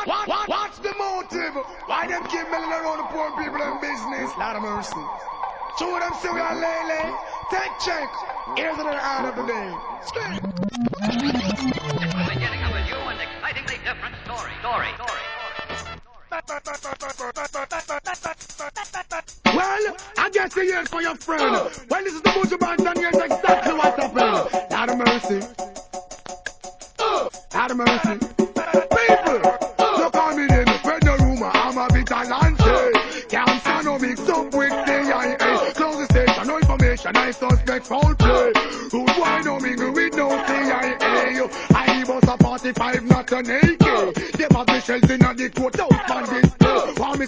What's the motive? Why them keep milling around the poor people in business? Lord of mercy. Two of them say we are lay. Take check. Here's the ad of the day. Scream. The beginning of a new and excitingly different story. Well, I guess you hear for your friend. Well, this is the Buju Banton, here's exactly what's happening. Lord of mercy. Lord of mercy. People, look on me then. Spread the rumor, I'm a vigilante. Can't stand no mix up with CIA. Close the station, no information, I suspect foul play. Rude boy no mingle with no CIA. I was a 45, not an AK. They have the shells in the courthouse on this day.